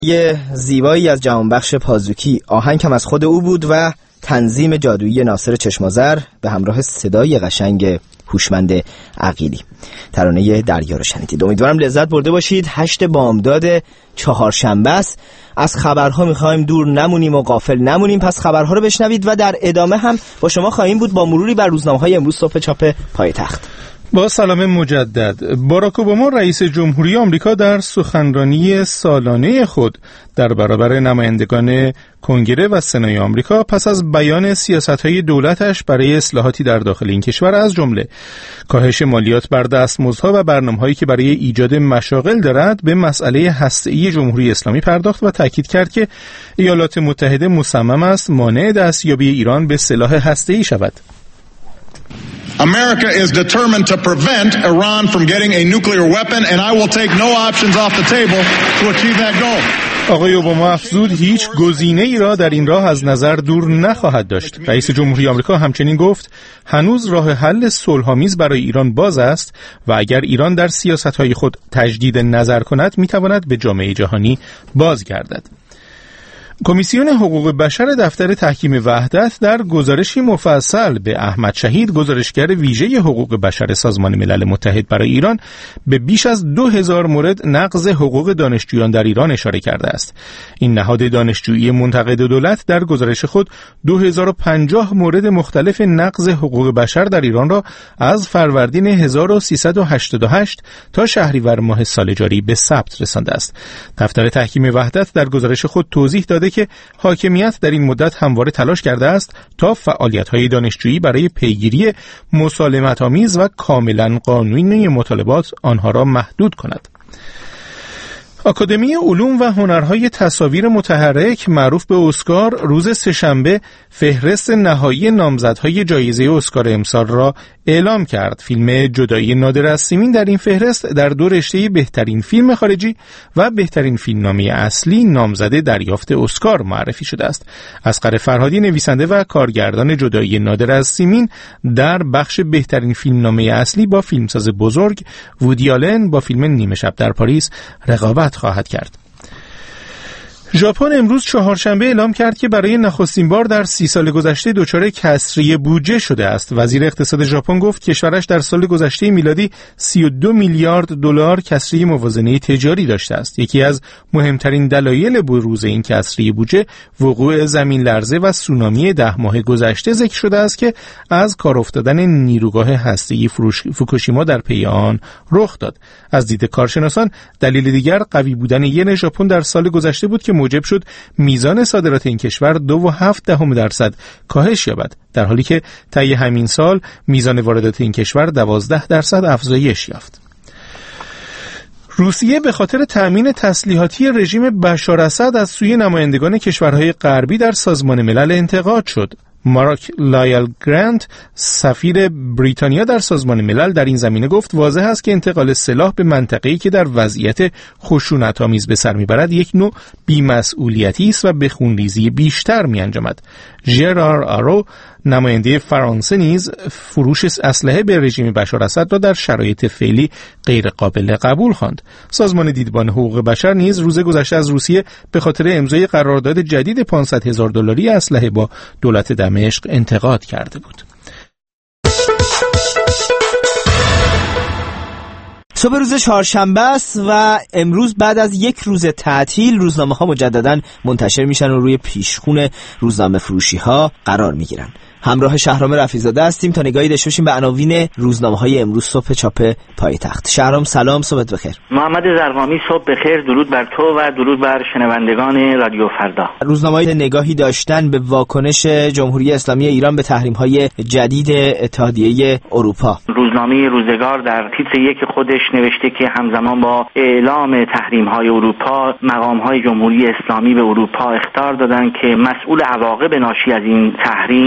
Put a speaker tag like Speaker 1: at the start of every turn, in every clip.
Speaker 1: یه زیبایی از جهانبخش پازوکی، آهنگ هم از خود او بود و تنظیم جادویی ناصر چشم‌آذر به همراه صدای قشنگ هوشمند عقیلی. ترانه دریا رو شنیدید. امیدوارم لذت برده باشید. 8 بامداد چهارشنبه است. از خبرها میخوایم دور نمونیم و غافل نمونیم، پس خبرها رو بشنوید و در ادامه هم با شما خواهیم بود با مروری بر روزنامه‌های امروز صبح چاپ پایتخت.
Speaker 2: با سلام مجدد. باراک اوباما رئیس جمهوری آمریکا در سخنرانی سالانه خود در برابر نمایندگان کنگره و سنای آمریکا پس از بیان سیاست‌های دولتش برای اصلاحاتی در داخل این کشور از جمله کاهش مالیات بر دستمزدها و برنامه‌هایی که برای ایجاد مشاغل دارد به مسئله هسته‌ای جمهوری اسلامی پرداخت و تاکید کرد که ایالات متحده مصمم است مانع دستیابی ایران به سلاح هسته‌ای شود.
Speaker 3: America is determined to prevent Iran from getting a nuclear weapon and I will take no options off the table to achieve that goal.
Speaker 2: آقای اوباما افزود هیچ گزینه ای را در این راه از نظر دور نخواهد داشت. رئیس جمهوری آمریکا همچنین گفت هنوز راه حل صلح‌آمیز برای ایران باز است و اگر ایران در سیاست‌های خود تجدید نظر کند می‌تواند به جامعه جهانی بازگردد. کمیسیون حقوق بشر دفتر تحکیم وحدت در گزارشی مفصل به احمد شهید گزارشگر ویژه حقوق بشر سازمان ملل متحد برای ایران به بیش از 2000 مورد نقض حقوق دانشجویان در ایران اشاره کرده است. این نهاد دانشجویی منتقد دولت در گزارش خود 2050 مورد مختلف نقض حقوق بشر در ایران را از فروردین 1388 تا شهریور ماه سال جاری به ثبت رسانده است. دفتر تحکیم وحدت در گزارش خود توضیح داده که حاکمیت در این مدت همواره تلاش کرده است تا فعالیت‌های دانشجویی برای پیگیری مسالمت‌آمیز و کاملاً قانونی مطالبات آنها را محدود کند. آکادمی علوم و هنرهای تصاویر متحرک معروف به اسکار روز سه‌شنبه فهرست نهایی نامزدهای جایزه اسکار امسال را اعلام کرد. فیلم جدایی نادر از سیمین در این فهرست در 2 رشته بهترین فیلم خارجی و بهترین فیلمنامه اصلی نامزد دریافت اسکار معرفی شده است. اصغر فرهادی نویسنده و کارگردان جدایی نادر از سیمین در بخش بهترین فیلمنامه اصلی با فیلمساز بزرگ وودی آلن با فیلم نیمه شب در پاریس رقابت خواهد کرد. ژاپن امروز چهارشنبه اعلام کرد که برای نخستین بار در 30 سال گذشته دچار کسری بودجه شده است. وزیر اقتصاد ژاپن گفت کشورش در سال گذشته میلادی 32 میلیارد دلار کسری موازنه تجاری داشته است. یکی از مهمترین دلایل بروز این کسری بودجه وقوع زمین لرزه و سونامی 10 ماه گذشته ذکر شده است که از کار افتادن نیروگاه هسته‌ای فوکوشیما در پی آن رخ داد. از دید کارشناسان دلیل دیگر قوی بودن ین ژاپن در سال گذشته بود که موجب شد میزان صادرات این کشور 2.7% کاهش یابد، در حالی که طی همین سال میزان واردات این کشور 12% افزایش یافت. روسیه به خاطر تأمین تسلیحاتی رژیم بشار اسد از سوی نمایندگان کشورهای غربی در سازمان ملل انتقاد شد. مارک لایل گرانت سفیر بریتانیا در سازمان ملل در این زمینه گفت واضح است که انتقال سلاح به منطقه‌ای که در وضعیت خشونت‌آمیز به سر میبرد یک نوع بی‌مسئولیتی است و به خونریزی بیشتر می‌انجامد. ژرار آرو نماینده فرانسه نیز فروش اسلحه به رژیم بشار اسد را در شرایط فعلی غیر قابل قبول خواند. سازمان دیدبان حقوق بشر نیز روز گذشته از روسیه به خاطر امضای قرارداد جدید $500,000 اسلحه با دولت دمشق انتقاد کرده بود.
Speaker 1: صبح روز چهارشنبه است و امروز بعد از یک روز تعطیل روزنامه‌ها مجدداً منتشر میشن و روی پیشخون روزنامه فروشی‌ها قرار میگیرن. همراه شهرام رفیع‌زاده هستیم تا نگاهی داشته باشیم به عناوین روزنامه‌های امروز صبح چاپ پایتخت. شهرام سلام، صبحت بخیر.
Speaker 4: محمد زرقامی صبح بخیر، درود بر تو و درود بر شنوندگان رادیو فردا.
Speaker 1: روزنامه‌های نگاهی داشتن به واکنش جمهوری اسلامی ایران به تحریم‌های جدید اتحادیه اروپا.
Speaker 4: روزنامه روزگار در تیتر 1 خودش نوشته که همزمان با اعلام تحریم‌های اروپا مقام‌های جمهوری اسلامی به اروپا اخطار دادند که مسئول عواقب ناشی از این تحریم اتحادیه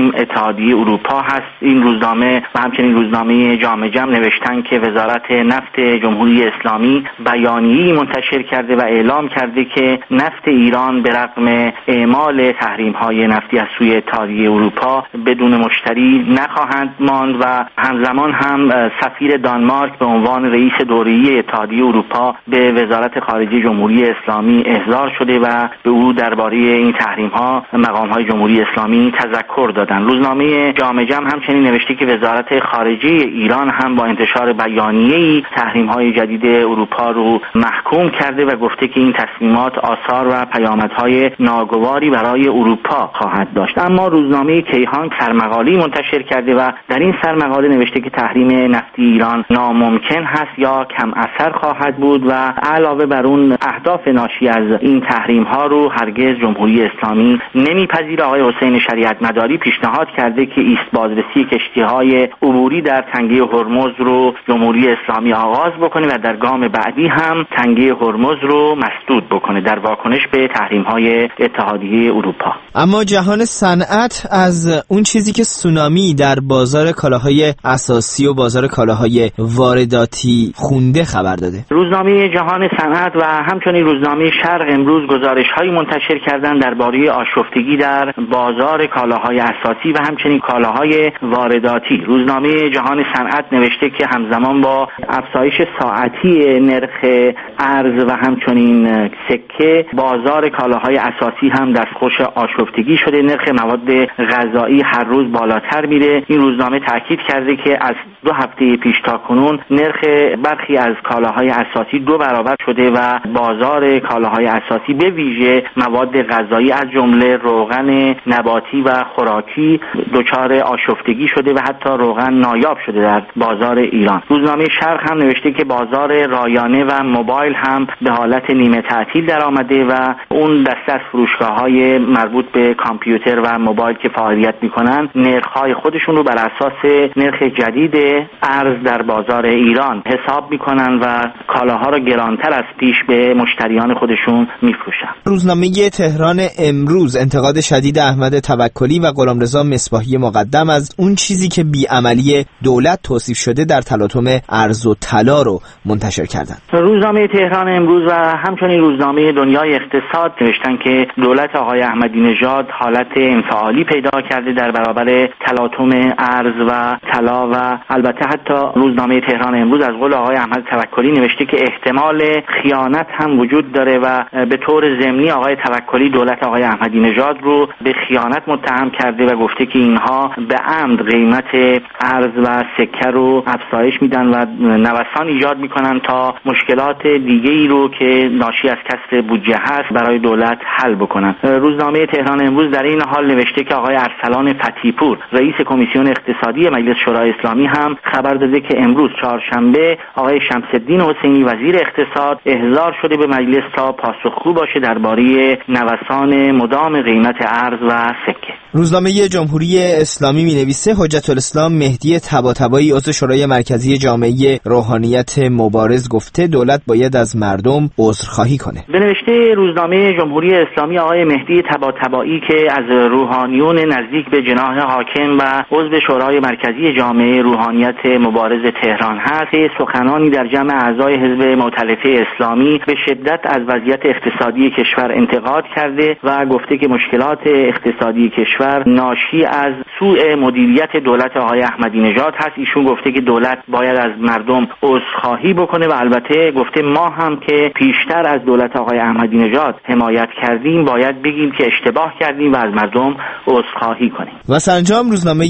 Speaker 4: اتحادیه اروپا هست. این روزنامه و همچنین روزنامه جامع جم نوشتن که وزارت نفت جمهوری اسلامی بیانیه‌ای منتشر کرده و اعلام کرده که نفت ایران به رغم اعمال تحریم‌های نفتی از سوی اتحادیه اروپا بدون مشتری نخواهند ماند و همزمان هم سفیر دانمارک به عنوان رئیس دوره‌ای اتحادیه اروپا به وزارت خارجه جمهوری اسلامی احضار شده و به او درباره این تحریم‌ها مقام‌های جمهوری اسلامی تذکر دادند. روزنامه جامع جم همچنین نوشته که وزارت خارجه ایران هم با انتشار بیانیه‌ای تحریم‌های جدید اروپا رو محکوم کرده و گفته که این تصمیمات آثار و پیامدهای ناگواری برای اروپا خواهد داشت. اما روزنامه کیهان سرمقاله‌ای منتشر کرده و در این سرمقاله نوشته که تحریم نفتی ایران ناممکن هست یا کم اثر خواهد بود و علاوه بر اون اهداف ناشی از این تحریم‌ها رو هرگز جمهوری اسلامی نمیپذیره. آقای حسین شریعت مداری پیشنهاد کرده که ایست بازرسی کشتی‌های عبوری در تنگه هرمز رو جمهوری اسلامی آغاز بکنه و در گام بعدی هم تنگه هرمز رو مسدود بکنه در واکنش به تحریم‌های اتحادیه اروپا.
Speaker 1: اما جهان صنعت از اون چیزی که سونامی در بازار کالاهای اساسی و بازار کالاهای وارداتی خونده خبر داده.
Speaker 4: روزنامه جهان صنعت و همچنین روزنامه شرق امروز گزارش‌هایی منتشر کردند درباره آشفتگی در بازار کالاهای اساسی و همچنین کالاهای وارداتی. روزنامه جهان صنعت نوشته که همزمان با افزایش ساعتی نرخ ارز و همچنین سکه بازار کالاهای اساسی هم دستخوش آشفتگی شده. نرخ مواد غذایی هر روز بالاتر میره. این روزنامه تاکید کرده که از 2 هفته پیش تا کنون نرخ برخی از کالاهای اساسی 2 برابر شده و بازار کالاهای اساسی به ویژه مواد غذایی از جمله روغن نباتی و خوراکی دچار آشفتگی شده و حتی روغن نایاب شده در بازار ایران. روزنامه شرق هم نوشته که بازار رایانه و موبایل هم به حالت نیمه تعطیل در آمده و اون دسته از فروشگاه‌های مربوط به کامپیوتر و موبایل که فعالیت می‌کنن نرخ‌های خودشون رو بر اساس نرخ جدید ارز در بازار ایران حساب می‌کنن و کالاها رو گرانتر از پیش به مشتریان خودشون می‌فروشن.
Speaker 1: روزنامه تهران امروز انتقاد شدید احمد توکلی و غلامرضا مصباحی مقدم از اون چیزی که بیعملی دولت توصیف شده در تلاطم ارز و طلا رو منتشر کردند.
Speaker 4: روزنامه تهران امروز و همچنین روزنامه دنیای اقتصاد نوشتن که دولت آقای احمدی نژاد حالت انفعالی پیدا کرده در برابر تلاطم ارز و طلا و البته حتی روزنامه تهران امروز از قول آقای احمد توکلی نوشته که احتمال خیانت هم وجود داره و به طور ضمنی آقای توکلی دولت آقای احمدی نژاد رو به خیانت متهم کرده و گفته که اینها به عمد قیمت ارز و سکه رو افزایش میدن و نوسان ایجاد میکنن تا مشکلات دیگه‌ای رو که ناشی از کسر بودجه هست برای دولت حل بکنن. روزنامه تهران امروز در این حال نوشته که آقای ارسلان فتی‌پور رئیس کمیسیون اقتصادی مجلس شورای اسلامی هم خبر داده که امروز چهارشنبه آقای شمس‌الدین حسینی وزیر اقتصاد احضار شده به مجلس تا پاسخگو باشه درباره نوسان مدام قیمت ارز و سکه.
Speaker 1: روزنامه جمهوری اسلامی می‌نویسه حجت الاسلام مهدی طباطبایی عضو شورای مرکزی جامعه روحانیت مبارز گفته دولت باید از مردم عذرخواهی کنه.
Speaker 4: به نوشته روزنامه جمهوری اسلامی آقای مهدی طباطبایی که از روحانیون نزدیک به جناح حاکم و عضو شورای مرکزی جامعه روحانیت مبارز تهران هست، سخنانی در جمع اعضای حزب مؤتلفه اسلامی به شدت از وضعیت اقتصادی کشور انتقاد کرده و گفته که مشکلات اقتصادی کشور ناشی از سوء مدیریت دولت آقای احمدی نژاد هست. ایشون گفته که دولت باید از مردم عذرخواهی بکنه و البته گفته ما هم که پیشتر از دولت آقای احمدی نژاد حمایت کردیم باید بگیم که اشتباه کردیم و از مردم عذرخواهی کنیم.
Speaker 1: و سرانجام روزنامه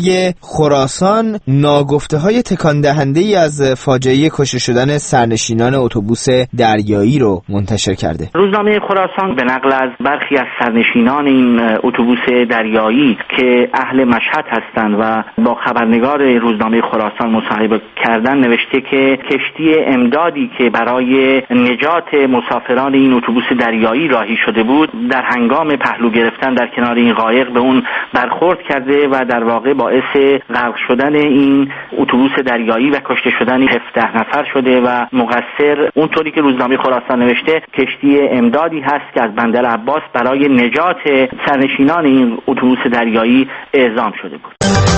Speaker 1: خراسان ناگفته‌های تکان دهنده‌ای از فاجعه کشته شدن سرنشینان اتوبوس دریایی رو منتشر کرده.
Speaker 4: روزنامه خراسان به نقل از برخی از سرنشینان این اتوبوس دریایی که اهل مشهد هستند و با خبرنگار روزنامه خراسان مصاحبه کردن نوشته که کشتی امدادی که برای نجات مسافران این اتوبوس دریایی راهی شده بود در هنگام پهلو گرفتن در کنار این قایق به اون برخورد کرده و در واقع باعث غرق شدن این اتوبوس دریایی و کشته شدن 17 نفر شده و مقصر اونطوری که روزنامه خراسان نوشته کشتی امدادی هست که از بندر عباس برای نجات سرنشینان این اتوبوس دریایی اعزام شده بود.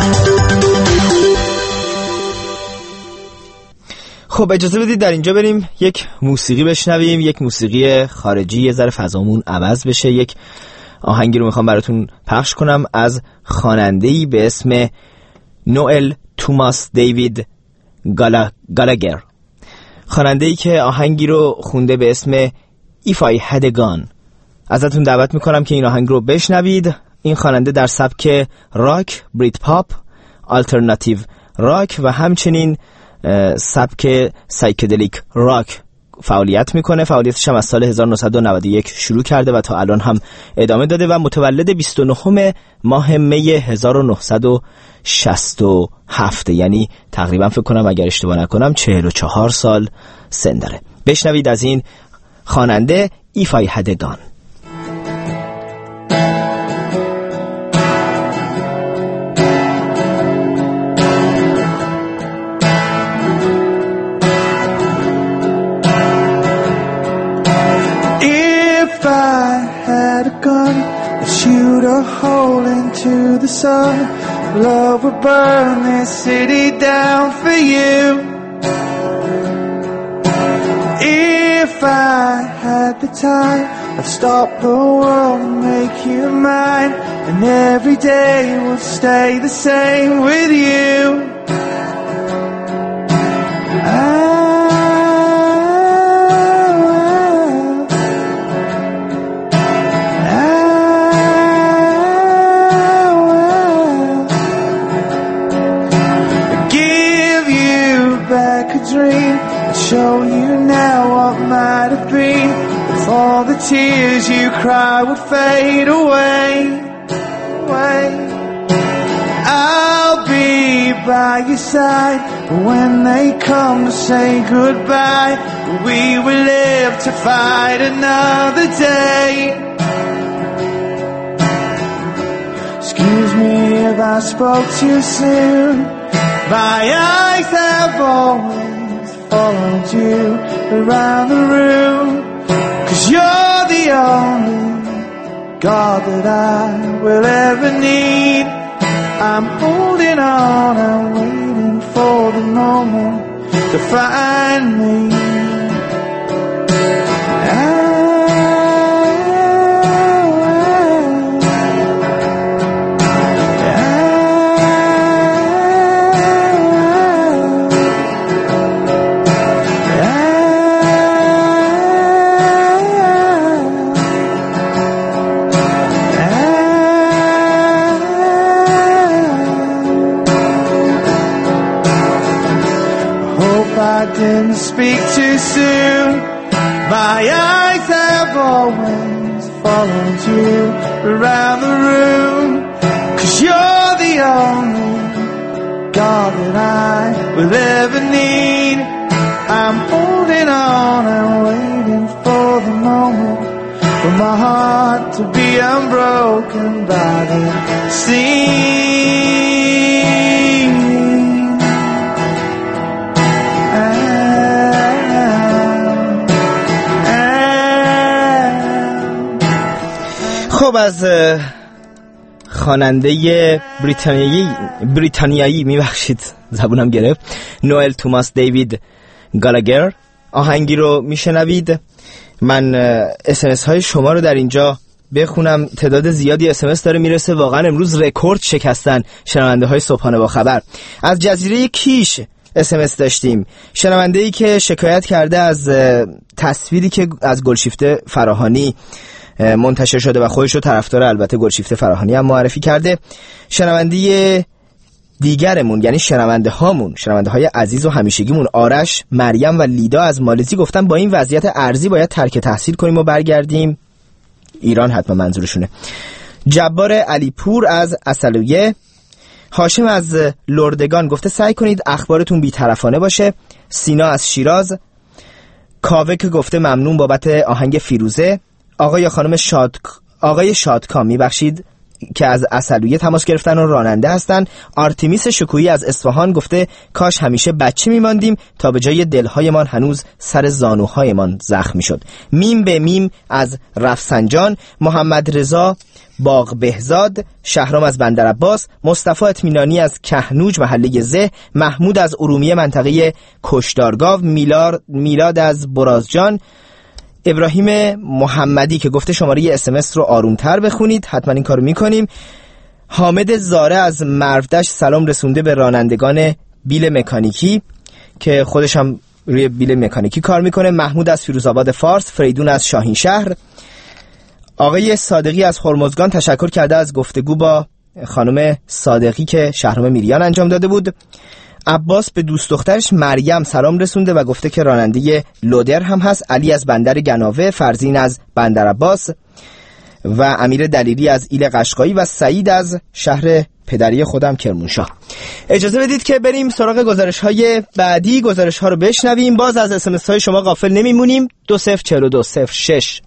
Speaker 1: خب اجازه بدید در اینجا بریم یک موسیقی بشنویم، یک موسیقی خارجی، یه ذره فضامون عوض بشه. یک آهنگی رو میخوام براتون پخش کنم از خواننده‌ای به اسم نوئل توماس دیوید گالاگر، خواننده‌ای که آهنگی رو خونده به اسم If I Had a Gun. ازتون دعوت میکنم که این آهنگ رو بشنوید. این خواننده در سبک راک، بریت پاپ، آلترناتیو راک و همچنین سبک سایکدلیک راک فعالیت میکنه. فعالیتش هم از سال 1991 شروع کرده و تا الان هم ادامه داده و متولد 29 ماه می 1967، یعنی تقریبا فکر کنم اگر اشتباه نکنم 44 سال سن داره. بشنوید از این خواننده If I Had a Gun.
Speaker 5: Shoot a hole into the sun. Love would burn this city down for you. If I had the time, I'd stop the world and make you mine, and every day would stay the same with you. Show you now what might have been. If all the tears you cry would fade away, I'll be by your side when they come to say goodbye. We will live to fight another day. Excuse me if I spoke too soon. My eyes have always followed you around the room, 'cause you're the only God that I will ever need. I'm holding on, I'm waiting for the moment to find me. Didn't speak too soon. My eyes have always followed you around the room, 'cause you're the only God that I will ever need. I'm holding on and waiting for the moment for my heart to be unbroken by the sea.
Speaker 1: خب از خواننده بریتانیایی میبخشید زبونم گرفت، نوئل توماس دیوید گالاگر آهنگی رو میشنوید. من SMS های شما رو در اینجا بخونم. تعداد زیادی SMS داره میرسه، واقعا امروز رکورد شکستن شنونده های صبحانه با خبر. از جزیره کیش SMS داشتیم، شنونده‌ای که شکایت کرده از تصویری که از گلشیفته فراهانی منتشر شده و خودش رو طرفدار البته گلشیفته فراهانی هم معرفی کرده. شنونده دیگرمون یعنی شنونده های عزیز و همیشگیمون آرش، مریم و لیدا از مالزی گفتن با این وضعیت ارزی باید ترک تحصیل کنیم و برگردیم ایران، حتما منظورشونه. جبار علیپور از اصلویه، هاشم از لردگان گفته سعی کنید اخبارتون بی‌طرفانه باشه. سینا از شیراز، کاوه که گفته ممنون بابت آهنگ فیروزه. آقای شادکام میبخشید که از اصلویه تماس گرفتن و راننده هستن. آرتمیس شکویی از اصفهان گفته کاش همیشه بچه میماندیم تا به جای دلهایمان هنوز سر زانوهایمان زخم میشد. میم به میم از رفسنجان. محمد رضا باغ بهزاد. شهرام از بندرعباس. مصطفی اطمینانی از کهنوج محله زه. محمود از ارومیه منطقه کشدارگاو. میلاد از برازجان. ابراهیم محمدی که گفته شماره SMS رو آرومتر بخونید، حتما این کارو میکنیم. حامد زاره از مرودشت سلام رسونده به رانندگان بیل مکانیکی که خودش هم روی بیل مکانیکی کار میکنه. محمود از فیروزآباد فارس. فریدون از شاهین شهر. آقای صادقی از هرمزگان تشکر کرده از گفتگو با خانم صادقی که شهرام میریان انجام داده بود. عباس به دوست دخترش مریم سلام رسونده و گفته که راننده لودر هم هست. علی از بندر گناوه. فرزین از بندرعباس و امیر دلیری از ایل قشقایی و سعید از شهر پدری خودم کرمانشاه. اجازه بدید که بریم سراغ گزارش‌های بعدی. گزارش‌ها رو بشنویم. باز از اسمس‌های شما غافل نمیمونیم. 2042 06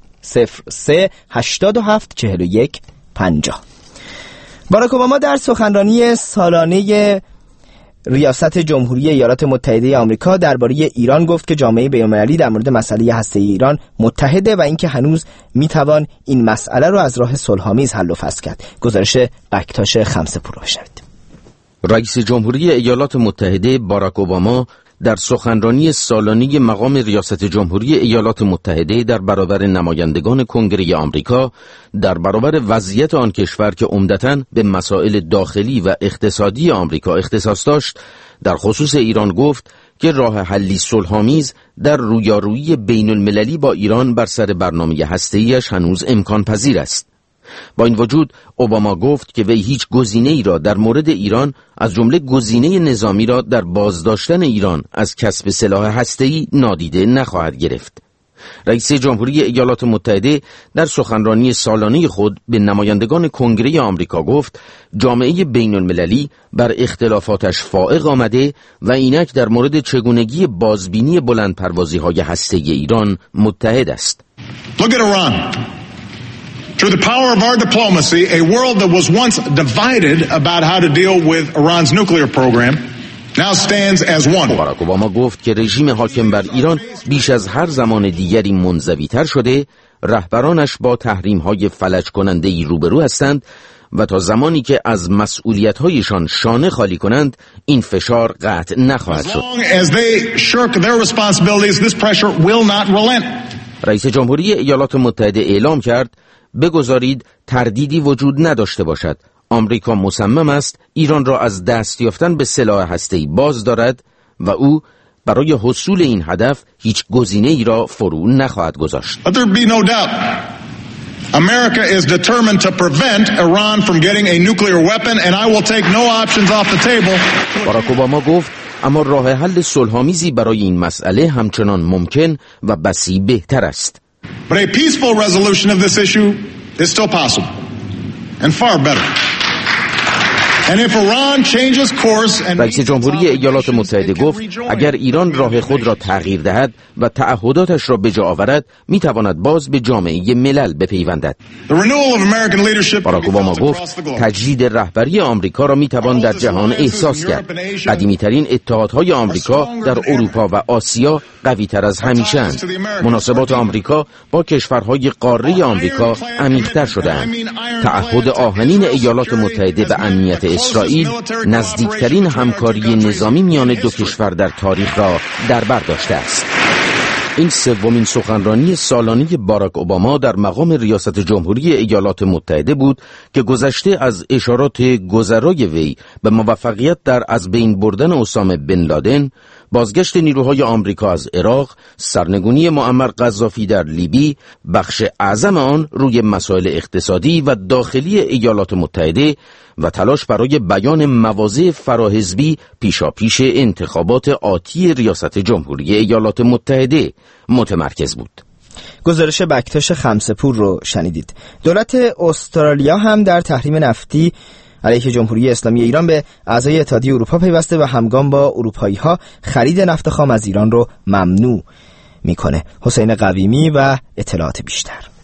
Speaker 1: 03 87 41 50. باراک اوباما در سخنرانی سالانه ریاست جمهوری ایالات متحده آمریکا درباره ایران گفت که جامعه بین‌المللی در مورد مسئله هسته‌ای ایران متحده و اینکه هنوز میتوان این مسئله رو از راه صلح‌آمیز حل و فصل کرد. گزارش بکتاش خمسه‌پور رو بشنوید.
Speaker 6: رئیس جمهوری ایالات متحده باراک اوباما در سخنرانی سالانه مقام ریاست جمهوری ایالات متحده در برابر نمایندگان کنگره آمریکا در برابر وضعیت آن کشور که عمدتاً به مسائل داخلی و اقتصادی آمریکا اختصاص داشت در خصوص ایران گفت که راه حلی صلح‌آمیز در رویارویی بین المللی با ایران بر سر برنامه هسته‌ایش هنوز امکان پذیر است. با این وجود اوباما گفت که وی هیچ گزینه‌ای را در مورد ایران از جمله گزینه نظامی را در بازداشتن ایران از کسب سلاح هسته‌ای نادیده نخواهد گرفت. رئیس جمهوری ایالات متحده در سخنرانی سالانه خود به نمایندگان کنگره آمریکا گفت جامعه بین المللی بر اختلافاتش فائق آمده و اینک در مورد چگونگی بازبینی بلندپروازی‌های هسته‌ای ایران متحد است.
Speaker 3: Look at Iran. Through the power of our diplomacy, a world that was once divided about how to deal with Iran's nuclear program now stands as one.
Speaker 6: باراک اوباما گفت که رژیم حاکم بر ایران بیش از هر زمان دیگری منزوی‌تر شده، رهبرانش با تحریم‌های فلج کننده‌ای روبرو هستند و تا زمانی که از مسئولیت‌هایشان شانه خالی کنند این فشار قطع نخواهد شد. رئیس جمهوری ایالات متحده اعلام کرد بگذارید تردیدی وجود نداشته باشد. آمریکا مصمم است ایران را از دست یافتن به سلاح هسته‌ای باز دارد و او برای حصول این هدف هیچ گزینه‌ای را فرو نخواهد گذاشت.
Speaker 3: America is determined to prevent Iran from getting a nuclear weapon and I will take no options off the table.
Speaker 6: باراک اوباما گفت اما راه حل صلح‌آمیزی برای این مسئله همچنان ممکن و بسی بهتر است.
Speaker 3: But a peaceful resolution of this issue is still possible and far better. And if Iran changes course and
Speaker 6: رئیس جمهوری ایالات متحده گفت اگر ایران راه خود را تغییر دهد و تعهداتش را به جا آورد میتواند باز به جامعه ملل بپیوندد. باراک اوباما گفت تجدید رهبری آمریکا را میتوان در جهان احساس کرد. قدیمی‌ترین اتحادهای آمریکا در اروپا و آسیا قوی‌تر از همیشه اند. مناسبات آمریکا با کشورهای قاره آمریکا عمیق‌تر شده‌اند. تعهد آهنین ایالات متحده به امنیت اسرائیل نزدیکترین همکاری نظامی میان دو کشور در تاریخ را در بر داشته است. این سومین سخنرانی سالانه باراک اوباما در مقام ریاست جمهوری ایالات متحده بود که گذشته از اشارات گذرای وی به موفقیت در از بین بردن اسامه بن لادن، بازگشت نیروهای آمریکا از عراق، سرنگونی معمر قذافی در لیبی، بخش اعظم آن روی مسائل اقتصادی و داخلی ایالات متحده و تلاش برای بیان مواضع فراحزبی پیشاپیش انتخابات آتی ریاست جمهوری ایالات متحده متمرکز بود.
Speaker 1: گزارش بکتاش خمسه‌پور رو شنیدید. دولت استرالیا هم در تحریم نفتی علیه جمهوری اسلامی ایران به اعضای اتحادیه اروپا پیوسته و همگام با اروپایی‌ها خرید نفت خام از ایران رو ممنوع میکنه. حسین قویمی و اطلاعات بیشتر.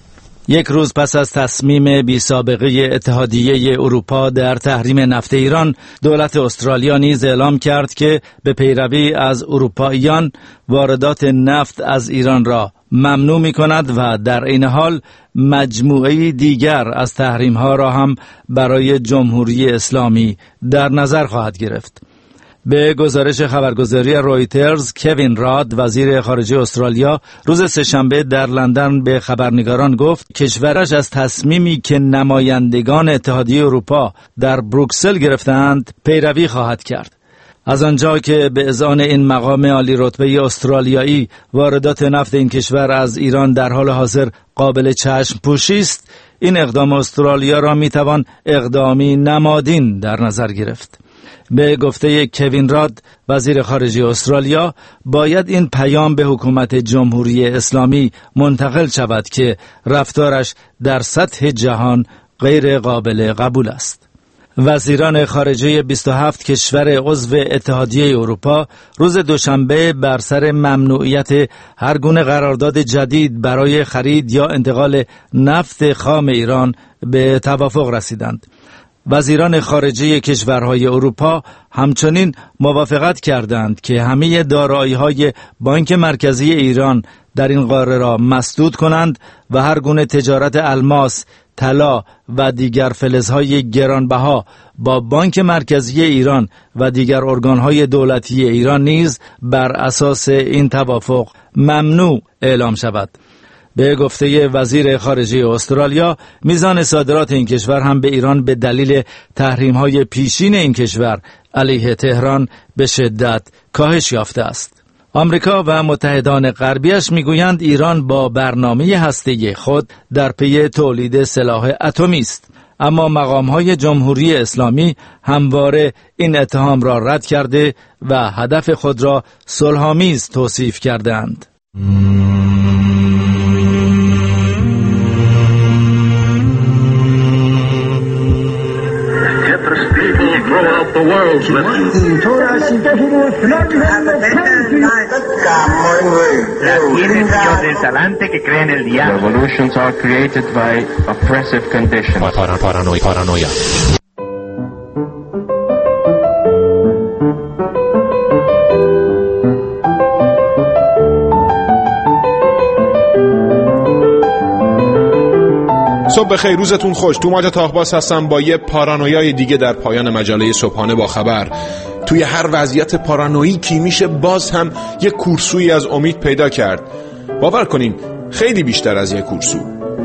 Speaker 7: یک روز پس از تصمیم بی سابقه اتحادیه اروپا در تحریم نفت ایران، دولت استرالیا نیز اعلام کرد که به پیروی از اروپاییان واردات نفت از ایران را ممنوع می کند و در این حال مجموعه دیگر از تحریم ها را هم برای جمهوری اسلامی در نظر خواهد گرفت. به گزارش خبرگزاری رویترز، کوین راد، وزیر خارجه استرالیا، روز سه‌شنبه در لندن به خبرنگاران گفت کشورش از تصمیمی که نمایندگان اتحادیه اروپا در بروکسل گرفتند پیروی خواهد کرد. از آنجا که به اذعان این مقام عالی رتبه استرالیایی واردات نفت این کشور از ایران در حال حاضر قابل چشم پوشی است، این اقدام استرالیا را میتوان اقدامی نمادین در نظر گرفت. به گفته کوین راد، وزیر خارجه استرالیا، باید این پیام به حکومت جمهوری اسلامی منتقل شود که رفتارش در سطح جهان غیر قابل قبول است. وزیران خارجه 27 کشور عضو اتحادیه اروپا روز دوشنبه بر سر ممنوعیت هر گونه قرارداد جدید برای خرید یا انتقال نفت خام ایران به توافق رسیدند. وزیران خارجه کشورهای اروپا همچنین موافقت کردند که همه دارایی‌های بانک مرکزی ایران در این قاره را مسدود کنند و هر گونه تجارت الماس، طلا و دیگر فلزهای گرانبها با بانک مرکزی ایران و دیگر ارگانهای دولتی ایران نیز بر اساس این توافق ممنوع اعلام شود. به گفته وزیر خارجه استرالیا، میزان صادرات این کشور هم به ایران به دلیل تحریم‌های پیشین این کشور علیه تهران به شدت کاهش یافته است. آمریکا و متحدان غربیش میگویند ایران با برنامه هسته‌ای خود در پی تولید سلاح اتمی است، اما مقام‌های جمهوری اسلامی همواره این اتهام را رد کرده و هدف خود را صلح‌آمیز توصیف کردند.
Speaker 8: The world's Revolutions are created by oppressive conditions. Paranoia.
Speaker 9: صبح بخیر، روزتون خوش. توماج تاهباس هستم با یه پارانویای دیگه در پایان مجله صبحانه با خبر. توی هر وضعیت پارانوییکی میشه باز هم یه کورسویی از امید پیدا کرد. باور کنین خیلی بیشتر از یه کورسو.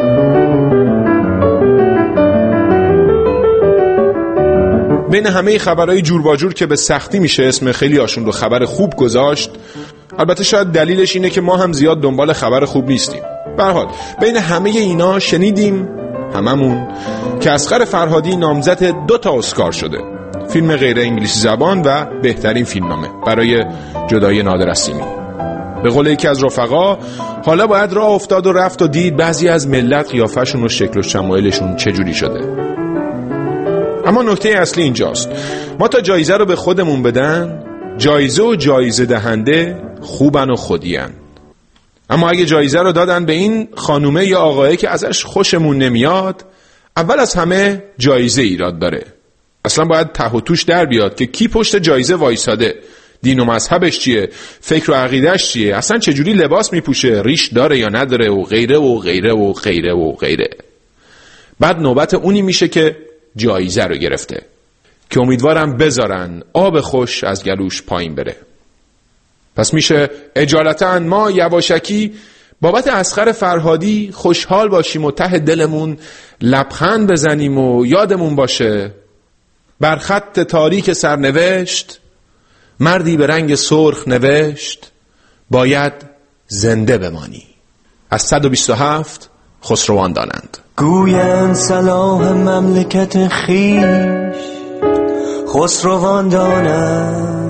Speaker 9: بین همه خبرهای جور با جور که به سختی میشه اسم خیلی هاشون رو خبر خوب گذاشت، البته شاید دلیلش اینه که ما هم زیاد دنبال خبر خوب نیستیم. به هر حال بین همه اینا شنیدیم هممون که اصغر فرهادی نامزد 2 اسکار شده، فیلم غیر انگلیسی زبان و بهترین فیلمنامه برای جدایی نادر از سیمین. به قول یکی از رفقا، حالا باید راه افتاد و رفت و دید بعضی از ملت قیافه‌شون و شکل و شمایلشون چجوری شده. اما نکته اصلی اینجاست، ما تا جایزه رو به خودمون بدن، جایزه و جایزه دهنده خوبن و خودیان. اما اگه جایزه رو دادن به این خانومه یا آقایی که ازش خوشمون نمیاد، اول از همه جایزه ایراد داره. اصلا باید ته و توش در بیاد که کی پشت جایزه وایساده، دین و مذهبش چیه، فکر و عقیدش چیه، اصلا چجوری لباس میپوشه، ریش داره یا نداره و غیره و غیره و غیره و غیره. بعد نوبت اونی میشه که جایزه رو گرفته که امیدوارم بذارن آب خوش از گلوش پایین بره. پس میشه اجالتا ما یواشکی بابت اصغر فرهادی خوشحال باشیم و ته دلمون لبخند بزنیم و یادمون باشه بر خط تاریک سرنوشت مردی به رنگ سرخ نوشت باید زنده بمانی. از 127 خسروان دانند.
Speaker 5: گویند صلاح مملکت خیش خسروان دانند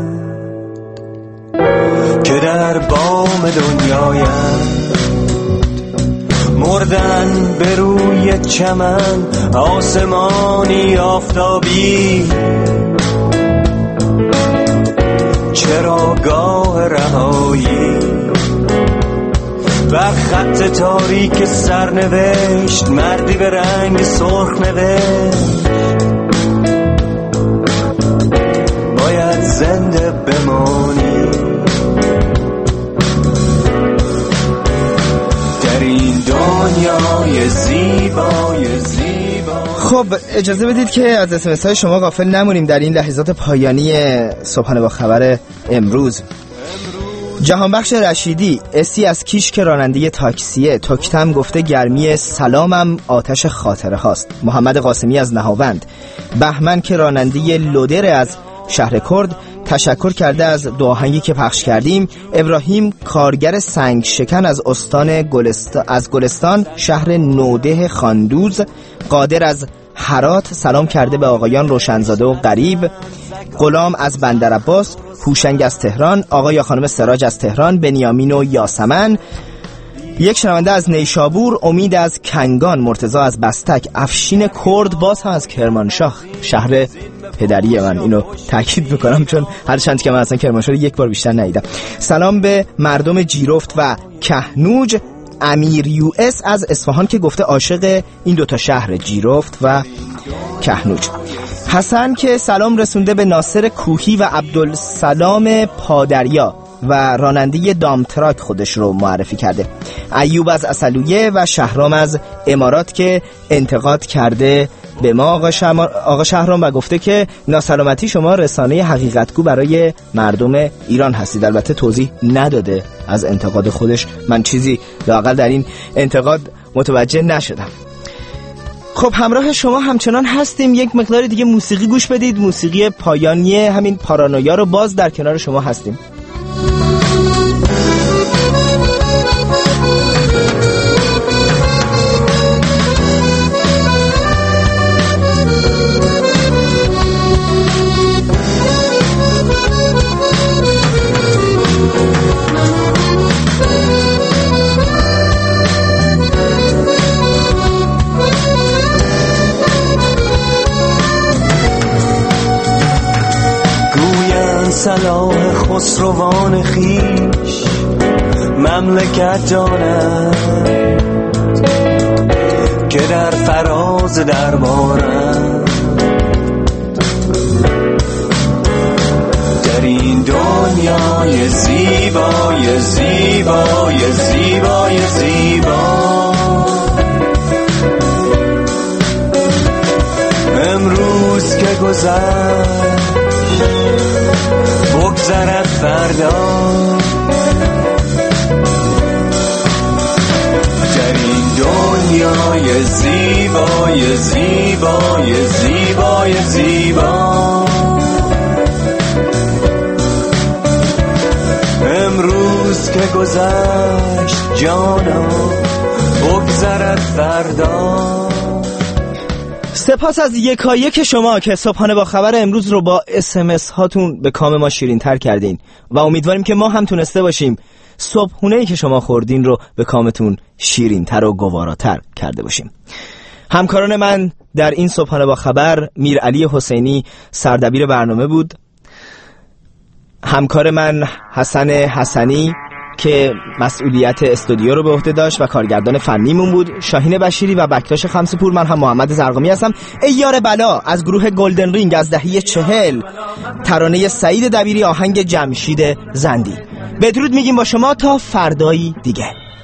Speaker 5: که در بام دنیایند مردن به روی چمن آسمانی آفتابی چراگاه رهایی بر خط تاریک سرنوشت مردی به رنگ سرخ نوشت باید زنده بمانی در این دنیای زیبای زیبا.
Speaker 1: خب اجازه بدید که از اسمس های شما غافل نمونیم در این لحظات پایانی صبحانه با خبر امروز. جهانبخش رشیدی اسی از کیش که راننده تاکسیه تکتم گفته گرمی سلامم آتش خاطره هاست. محمد قاسمی از نهاوند بهمن که راننده لودر از شهر کرد تشکر کرده از دو آهنگی که پخش کردیم. ابراهیم کارگر سنگ شکن از استان گلستان شهر نوده خاندوز. قادر از هرات سلام کرده به آقایان روشنزاده و غریب. غلام از بندرعباس، هوشنگ از تهران، آقای یا خانم سراج از تهران، بنیامین و یاسمن. یک شنونده از نیشابور، امید از کنگان، مرتضی از بستک، افشین کرد باز هم از کرمانشاه شهر پدری من. اینو تاکید میکنم چون هر چند که من اصلا کرمانشاه یک بار بیشتر ندیدم. سلام به مردم جیرفت و کهنوج. امیر یو اس از اصفهان که گفته عاشق این دوتا شهر جیرفت و کهنوج. حسن که سلام رسونده به ناصر کوهی و عبدالسلام پادریا و راننده دامتراک خودش رو معرفی کرده. ایوب از اصلویه و شهرام از امارات که انتقاد کرده به ما آقا شهرام و گفته که ناسلامتی شما رسانه حقیقتگو برای مردم ایران هستید. البته توضیح نداده از انتقاد خودش، من چیزی لااقل در این انتقاد متوجه نشدم. خب همراه شما همچنان هستیم. یک مقدار دیگه موسیقی گوش بدید، موسیقی پایانی همین پارانویا رو باز در کنار شما هستیم.
Speaker 5: صلاح خسروان خیش مملکت جانم که در فراز دربارم در این دنیای زیبای زیبای زیبای زیبا امروز که گذشت بگذرد فردا در این دنیای زیبای زیبای زیبای زیبا امروز که گذشت جانا بگذرد فردا.
Speaker 1: سپاس از یکایک شما که صبحانه با خبر امروز رو با اسمس هاتون به کام ما شیرین تر کردین و امیدواریم که ما هم تونسته باشیم صبحونه‌ای که شما خوردین رو به کامتون شیرین تر و گواراتر کرده باشیم. همکاران من در این صبحانه با خبر میرعلی حسینی سردبیر برنامه بود، همکار من حسن حسنی که مسئولیت استودیو رو به عهده داشت و کارگردان فنیمون بود شاهین بشیری و بکتاش خمسپور. من هم محمد زرقامی هستم. ای یار بلا از گروه گلدن رینگ از دهه 40، ترانه سعید دبیری، آهنگ جمشید زندی. بدرود میگیم با شما تا فردایی دیگه.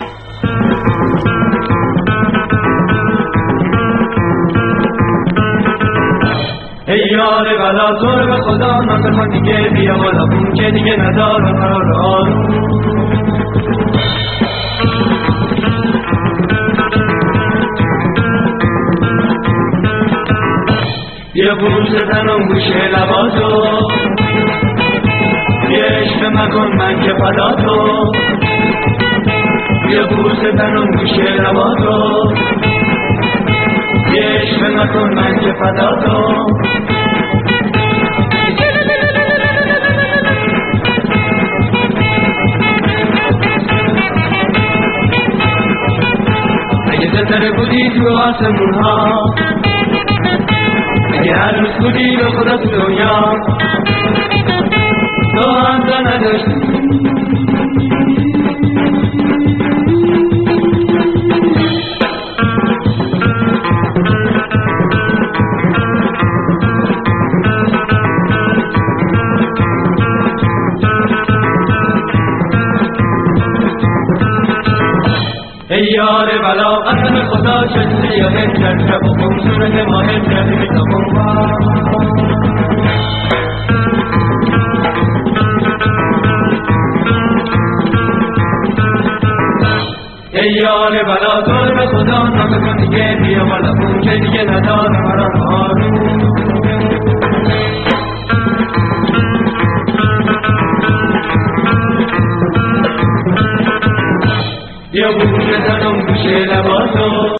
Speaker 10: ای یار بلا تو رو به خدا نفرمان دیگه بیا بالا بون که دیگه ندارم قرار آروم. بیا بوش زنم گوشه لباتو، بیا عشق مکن من که فداتو، بیا بوش زنم گوشه لباتو، بیا عشق مکن من که فداتو. اگه ستاره بودی تو آسمون ها، اگه هر روز بودی به خدا تو دنیا، تو هم تا نداشتی بلا قسم خدا چشته یا هنجر شب و خون صورت ما هنجر میتابون ای یار بلا دور به خدا نامه دیگه بیا بالا اون که دیگه نداره مرا آروم بیا بوشه زنم گوشه لباسو